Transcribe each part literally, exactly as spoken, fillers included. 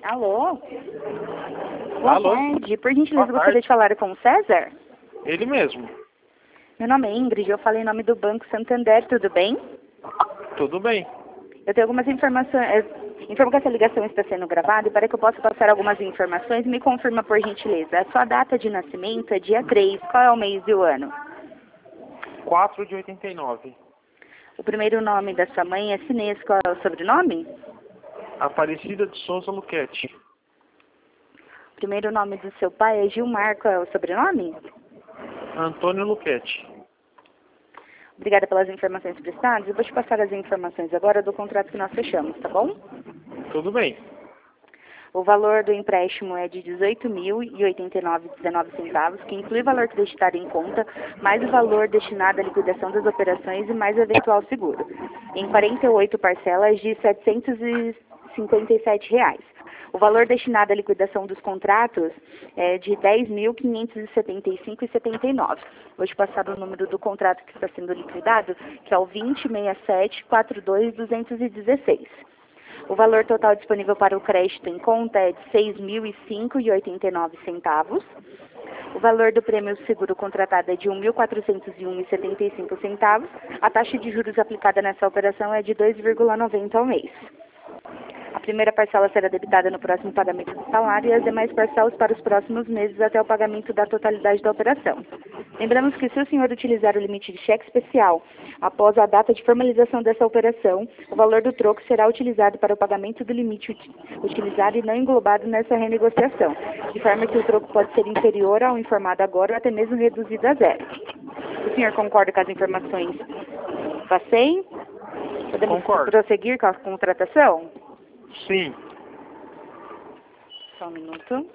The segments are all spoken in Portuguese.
Alô? Boa Alô? tarde. Por gentileza, Boa gostaria tarde. de falar com o César? Ele mesmo. Meu nome é Ingrid, eu falei em nome do Banco Santander, tudo bem? Tudo bem. Eu tenho algumas informações. Informo que essa ligação está sendo gravada e para que eu possa passar algumas informações, me confirma por gentileza. A sua data de nascimento é dia três, qual é o mês e o ano? quatro de oitenta e nove. O primeiro nome da sua mãe é Sinês, qual é o sobrenome? Aparecida de Souza Luquete. O primeiro nome do seu pai é Gilmar, qual é o sobrenome? Antônio Luquete. Obrigada pelas informações prestadas. Eu vou te passar as informações agora do contrato que nós fechamos, tá bom? Tudo bem. O valor do empréstimo é de dezoito mil e oitenta e nove reais e dezenove centavos, que inclui o valor acreditado em conta, mais o valor destinado à liquidação das operações e mais o eventual seguro, em quarenta e oito parcelas de setecentos e cinquenta e sete reais. O valor destinado à liquidação dos contratos é de dez mil quinhentos e setenta e cinco reais e setenta e nove centavos. Vou te passar o número do contrato que está sendo liquidado, que é o vinte, sessenta e sete, quarenta e dois, duzentos e dezesseis. O valor total disponível para o crédito em conta é de seis mil e cinco reais e oitenta e nove centavos. O valor do prêmio seguro contratado é de um mil quatrocentos e um reais e setenta e cinco centavos. A taxa de juros aplicada nessa operação é de dois vírgula noventa ao mês. A primeira parcela será debitada no próximo pagamento do salário e as demais parcelas para os próximos meses até o pagamento da totalidade da operação. Lembramos que se o senhor utilizar o limite de cheque especial após a data de formalização dessa operação, o valor do troco será utilizado para o pagamento do limite utilizado e não englobado nessa renegociação, de forma que o troco pode ser inferior ao informado agora ou até mesmo reduzido a zero. O senhor concorda com as informações que passei? Podemos Concordo. prosseguir com a contratação? Sim. Só um minuto.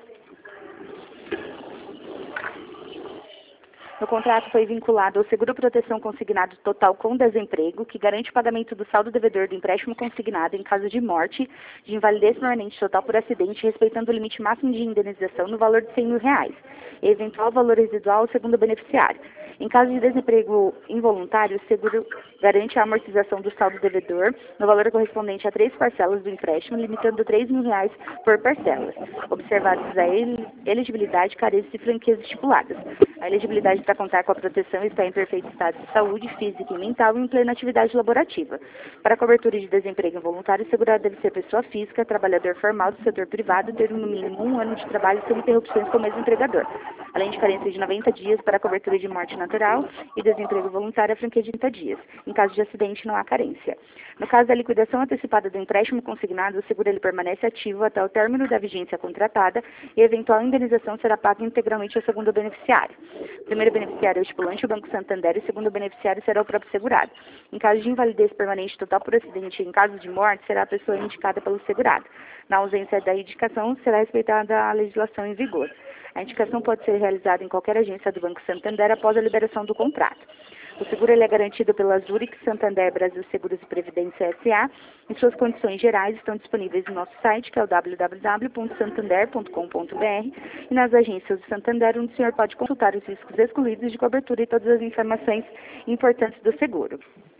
No contrato foi vinculado ao seguro proteção consignado total com desemprego, que garante o pagamento do saldo devedor do empréstimo consignado em caso de morte, de invalidez permanente total por acidente, respeitando o limite máximo de indenização no valor de cem mil reais, e eventual valor residual segundo o beneficiário. Em caso de desemprego involuntário, o seguro garante a amortização do saldo devedor no valor correspondente a três parcelas do empréstimo, limitando três mil reais por parcela, observados a elegibilidade, carências e franquias estipuladas. A elegibilidade para contar com a proteção está em perfeito estado de saúde física e mental e em plena atividade laborativa. Para a cobertura de desemprego involuntário, o segurado deve ser pessoa física, trabalhador formal do setor privado, ter no mínimo um ano de trabalho sem interrupções com o mesmo empregador, além de carência de noventa dias para a cobertura de morte natural e desemprego voluntário, a franquia de trinta dias. Em caso de acidente, não há carência. No caso da liquidação antecipada do empréstimo consignado, o seguro ele permanece ativo até o término da vigência contratada e a eventual indenização será paga integralmente ao segundo beneficiário. O primeiro beneficiário é o estipulante, o Banco Santander, e o segundo beneficiário será o próprio segurado. Em caso de invalidez permanente total por acidente e em caso de morte, será a pessoa indicada pelo segurado. Na ausência da indicação, será respeitada a legislação em vigor. A indicação pode ser realizada em qualquer agência do Banco Santander após a liberação do contrato. O seguro ele é garantido pela Zurich Santander Brasil Seguros e Previdência S A e suas condições gerais estão disponíveis no nosso site, que é o w w w ponto santander ponto com ponto b r, e nas agências do Santander, onde o senhor pode consultar os riscos excluídos de cobertura e todas as informações importantes do seguro.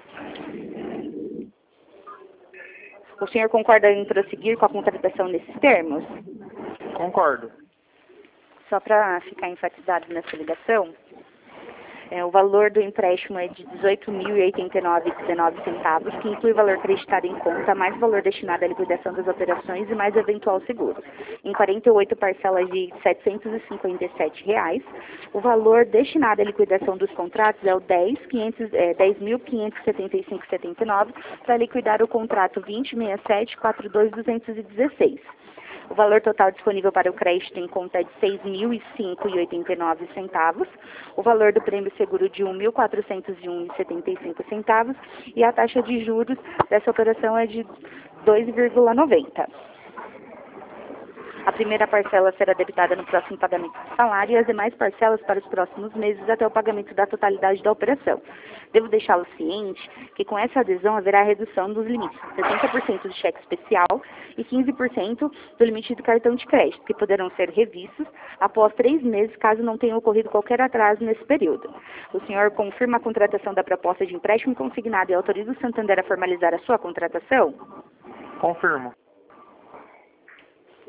O senhor concorda em prosseguir com a contratação nesses termos? Concordo. Só para ficar enfatizado nessa ligação, é, o valor do empréstimo é de dezoito mil e oitenta e nove reais e dezenove centavos, que inclui o valor acreditado em conta, mais o valor destinado à liquidação das operações e mais eventual seguro, em quarenta e oito parcelas de setecentos e cinquenta e sete reais. O valor destinado à liquidação dos contratos é o dez mil quinhentos e setenta e cinco reais e setenta e nove centavos, para liquidar o contrato vinte, sessenta e sete, quarenta e dois, duzentos e dezesseis. O valor total disponível para o crédito em conta é de seis mil e cinco reais e oitenta e nove centavos. O valor do prêmio seguro de um mil quatrocentos e um reais e setenta e cinco centavos. E a taxa de juros dessa operação é de dois vírgula noventa. A primeira parcela será debitada no próximo pagamento do salário e as demais parcelas para os próximos meses até o pagamento da totalidade da operação. Devo deixá-lo ciente que com essa adesão haverá redução dos limites de sessenta por cento do cheque especial e quinze por cento do limite do cartão de crédito, que poderão ser revistos após três meses, caso não tenha ocorrido qualquer atraso nesse período. O senhor confirma a contratação da proposta de empréstimo consignado e autoriza o Santander a formalizar a sua contratação? Confirmo.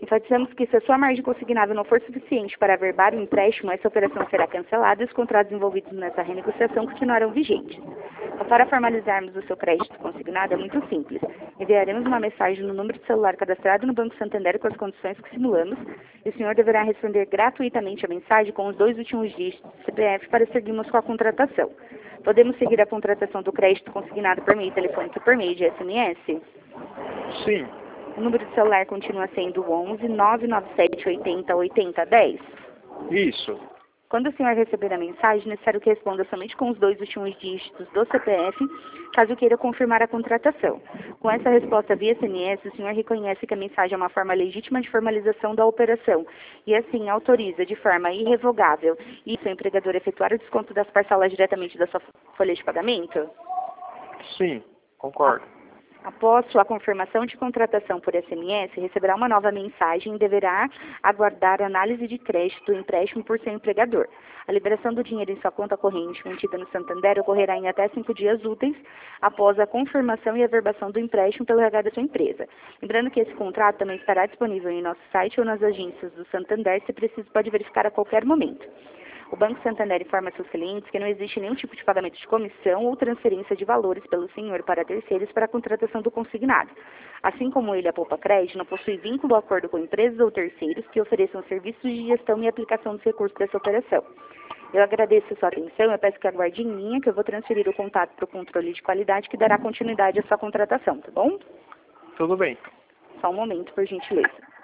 Enfatizamos que se a sua margem consignada não for suficiente para averbar o empréstimo, essa operação será cancelada e os contratos envolvidos nessa renegociação continuarão vigentes. Para formalizarmos o seu crédito consignado é muito simples. Enviaremos uma mensagem no número de celular cadastrado no Banco Santander com as condições que simulamos e o senhor deverá responder gratuitamente a mensagem com os dois últimos dígitos do C P F para seguirmos com a contratação. Podemos seguir a contratação do crédito consignado por meio telefônico e por meio de S M S? Sim. O número de celular continua sendo onze nove nove sete oito zero oito zero um zero. Isso. Quando o senhor receber a mensagem, é necessário que responda somente com os dois últimos dígitos do C P F, caso queira confirmar a contratação. Com essa resposta via S M S, o senhor reconhece que a mensagem é uma forma legítima de formalização da operação e, assim, autoriza de forma irrevogável e seu empregador efetuar o desconto das parcelas diretamente da sua folha de pagamento? Sim, concordo. Após sua confirmação de contratação por S M S, receberá uma nova mensagem e deverá aguardar análise de crédito do empréstimo por seu empregador. A liberação do dinheiro em sua conta corrente mantida no Santander ocorrerá em até cinco dias úteis após a confirmação e averbação do empréstimo pelo R H da sua empresa. Lembrando que esse contrato também estará disponível em nosso site ou nas agências do Santander, se preciso pode verificar a qualquer momento. O Banco Santander informa seus clientes que não existe nenhum tipo de pagamento de comissão ou transferência de valores pelo senhor para terceiros para a contratação do consignado. Assim como ele, a Poupa Crédito, não possui vínculo ou acordo com empresas ou terceiros que ofereçam serviços de gestão e aplicação dos recursos dessa operação. Eu agradeço a sua atenção e peço que aguarde em linha que eu vou transferir o contato para o controle de qualidade que dará continuidade à sua contratação, tá bom? Tudo bem. Só um momento, por gentileza.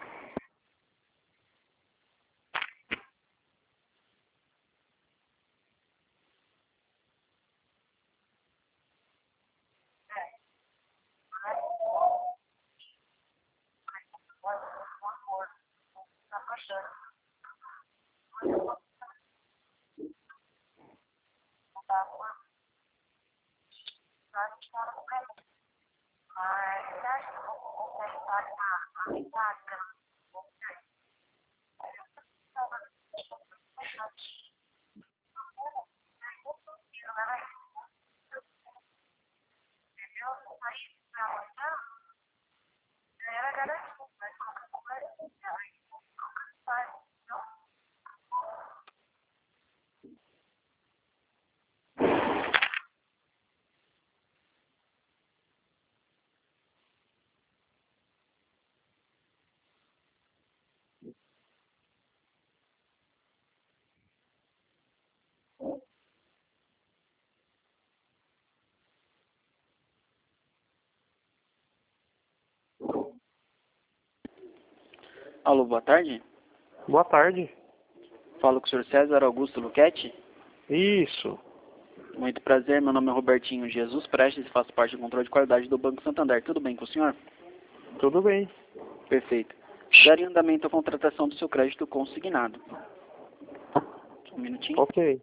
Alô, boa tarde. Boa tarde. Falo com o senhor César Augusto Luquete. Isso. Muito prazer, meu nome é Robertinho Jesus Prestes e faço parte do controle de qualidade do Banco Santander. Tudo bem com o senhor? Tudo bem. Perfeito. Darei andamento à contratação do seu crédito consignado. Um minutinho. Ok.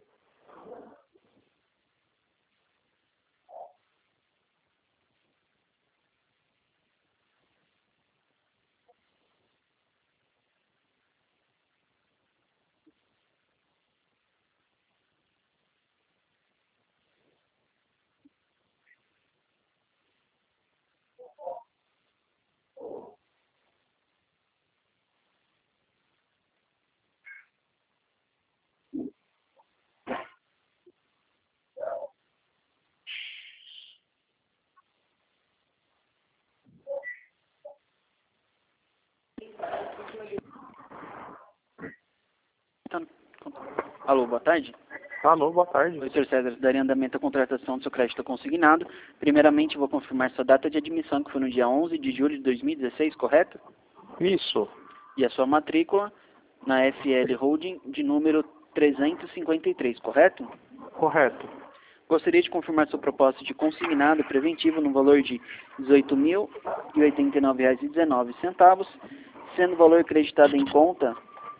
Alô, boa tarde. Alô, boa tarde. Oi, senhor César. Darei andamento à contratação do seu crédito consignado. Primeiramente, vou confirmar sua data de admissão, que foi no dia onze de julho de dois mil e dezesseis, correto? Isso. E a sua matrícula na F L Holding de número trezentos e cinquenta e três, correto? Correto. Gostaria de confirmar sua proposta de consignado preventivo no valor de dezoito mil e oitenta e nove reais e dezenove centavos, sendo o valor creditado em conta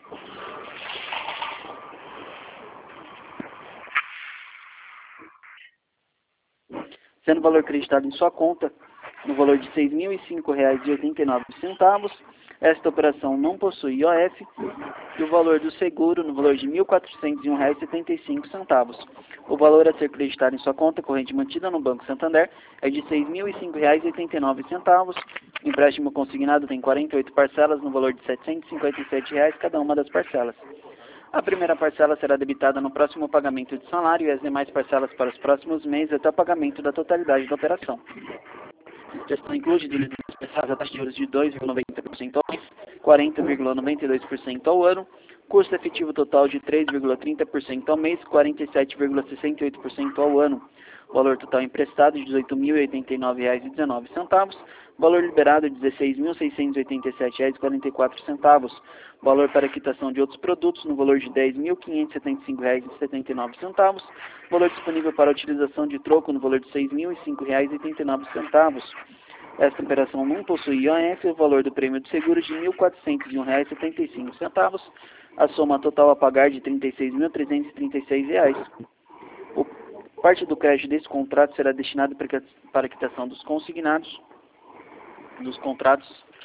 sendo o valor creditado em sua conta no valor de seis mil e cinco reais e oitenta e nove centavos, Esta operação não possui I O F e o valor do seguro no valor de mil quatrocentos e um reais e setenta e cinco centavos. O valor a ser creditado em sua conta corrente mantida no Banco Santander é de seis mil e cinco reais e oitenta e nove centavos. O empréstimo consignado tem quarenta e oito parcelas no valor de setecentos e cinquenta e sete reais cada uma das parcelas. A primeira parcela será debitada no próximo pagamento de salário e as demais parcelas para os próximos meses até o pagamento da totalidade da operação. Gestão inclui dividendos a taxa de juros de dois vírgula noventa por cento ao mês, quarenta vírgula noventa e dois por cento ao ano, custo efetivo total de três vírgula trinta por cento ao mês, quarenta e sete vírgula sessenta e oito por cento ao ano. Valor total emprestado de dezoito mil e oitenta e nove reais e dezenove centavos. Valor liberado de dezesseis mil seiscentos e oitenta e sete reais e quarenta e quatro centavos. Valor para quitação de outros produtos no valor de dez mil quinhentos e setenta e cinco reais e setenta e nove centavos. Valor disponível para utilização de troco no valor de seis mil e cinco reais e oitenta e nove centavos. Esta operação não possui I O F, o valor do prêmio de seguro de mil quatrocentos e um reais e setenta e cinco centavos. A soma total a pagar de trinta e seis mil trezentos e trinta e seis reais. O Parte do crédito desse contrato será destinado para a quitação dos consignados, dos contratos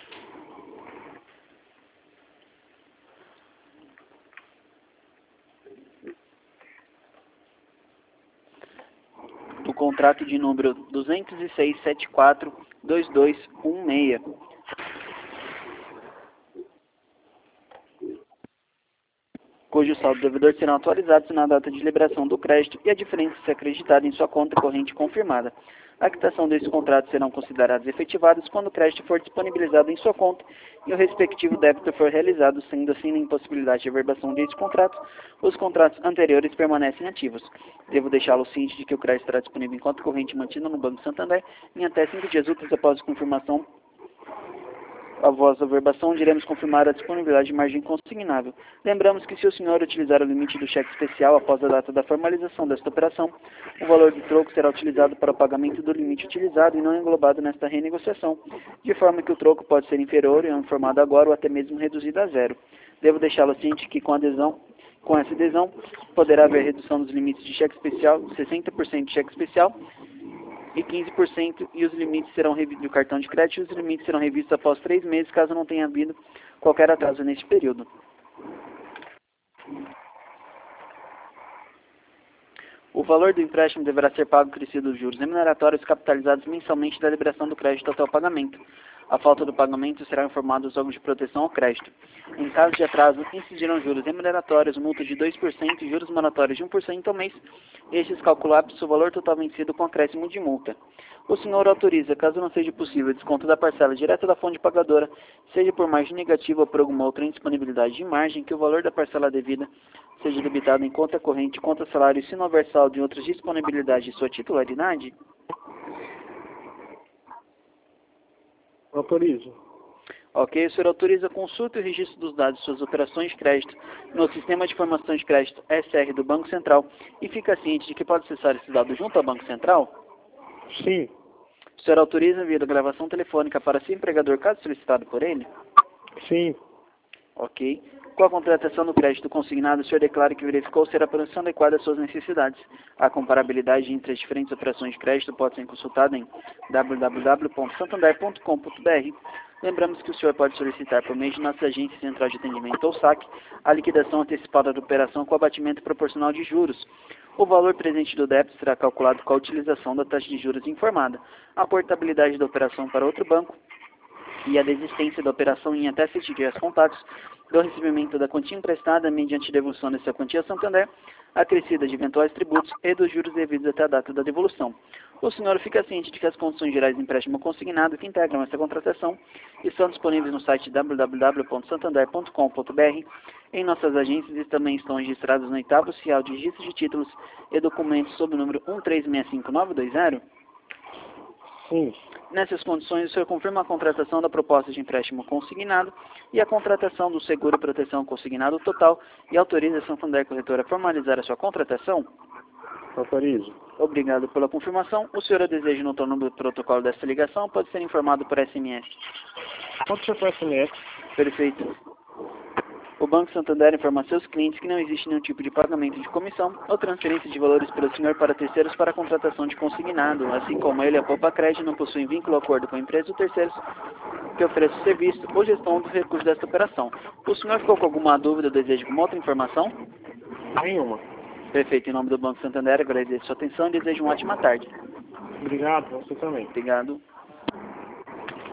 do contrato de número duzentos e seis, setenta e quatro, vinte e dois dezesseis, cujo saldo devedor serão atualizados na data de liberação do crédito e a diferença ser acreditada em sua conta corrente confirmada. A quitação desses contratos serão considerados efetivados quando o crédito for disponibilizado em sua conta e o respectivo débito for realizado, sendo assim na impossibilidade de averbação desse contrato, os contratos anteriores permanecem ativos. Devo deixá-lo ciente de que o crédito estará disponível em conta corrente mantida no Banco Santander em até cinco dias úteis após a confirmação. Após a averbação, iremos confirmar a disponibilidade de margem consignável. Lembramos que se o senhor utilizar o limite do cheque especial após a data da formalização desta operação, o valor do troco será utilizado para o pagamento do limite utilizado e não englobado nesta renegociação, de forma que o troco pode ser inferior e informado agora ou até mesmo reduzido a zero. Devo deixá-lo ciente que com a adesão Com essa adesão, poderá haver redução dos limites de cheque especial, sessenta por cento de cheque especial, e quinze por cento, e os limites serão revistos do cartão de crédito, e os limites serão revistos após três meses, caso não tenha havido qualquer atraso neste período. O valor do empréstimo deverá ser pago crescido dos juros remuneratórios capitalizados mensalmente da liberação do crédito até o pagamento. A falta do pagamento será informado aos órgãos de proteção ao crédito. Em caso de atraso, incidirão juros remuneratórios, multa de dois por cento e juros moratórios de um por cento ao mês, estes calculados o valor total vencido com acréscimo de multa. O senhor autoriza, caso não seja possível, desconto da parcela direta da fonte pagadora, seja por margem negativa ou por alguma outra indisponibilidade de margem, que o valor da parcela devida seja debitado em conta corrente, conta salário, se não houver saldo em outras disponibilidades de sua titularidade? Autorizo. Ok, o senhor autoriza a consulta e o registro dos dados de suas operações de crédito no Sistema de Informação de Crédito S R do Banco Central e fica ciente de que pode acessar esses dados junto ao Banco Central? Sim. O senhor autoriza a via da gravação telefônica para seu empregador, caso solicitado por ele? Sim. Ok. Com a contratação do crédito consignado, o senhor declara que verificou ser a produção adequada às suas necessidades. A comparabilidade entre as diferentes operações de crédito pode ser consultada em w w w ponto santander ponto com ponto b r. Lembramos que o senhor pode solicitar por meio de nossa agência central de atendimento ou S A C a liquidação antecipada da operação com abatimento proporcional de juros. O valor presente do débito será calculado com a utilização da taxa de juros informada, a portabilidade da operação para outro banco e a desistência da operação em até sete dias contados do recebimento da quantia emprestada mediante devolução dessa quantia a Santander, acrescida de eventuais tributos e dos juros devidos até a data da devolução. O senhor fica ciente de que as condições gerais de empréstimo consignado que integram essa contratação estão disponíveis no site w w w ponto santander ponto com ponto b r. Em nossas agências e também estão registrados no oitavo oficial de registro de títulos e documentos sob o número um três seis cinco nove dois zero? Sim. Nessas condições, o senhor confirma a contratação da proposta de empréstimo consignado e a contratação do seguro e proteção consignado total e autoriza a Santander Corretora a formalizar a sua contratação? Autorizo. Obrigado pela confirmação. O senhor deseja notar o número do protocolo desta ligação? Pode ser informado por S M S. Pode ser por S M S. Perfeito. O Banco Santander informa a seus clientes que não existe nenhum tipo de pagamento de comissão ou transferência de valores pelo senhor para terceiros para a contratação de consignado, assim como ele e a Poupa Crédito não possuem vínculo ou acordo com a empresa ou terceiros que oferece o serviço ou gestão do recurso desta operação. O senhor ficou com alguma dúvida ou deseja alguma outra informação? Nenhuma. Perfeito. Em nome do Banco Santander, agradeço a sua atenção e desejo uma ótima tarde. Obrigado, você também. Obrigado.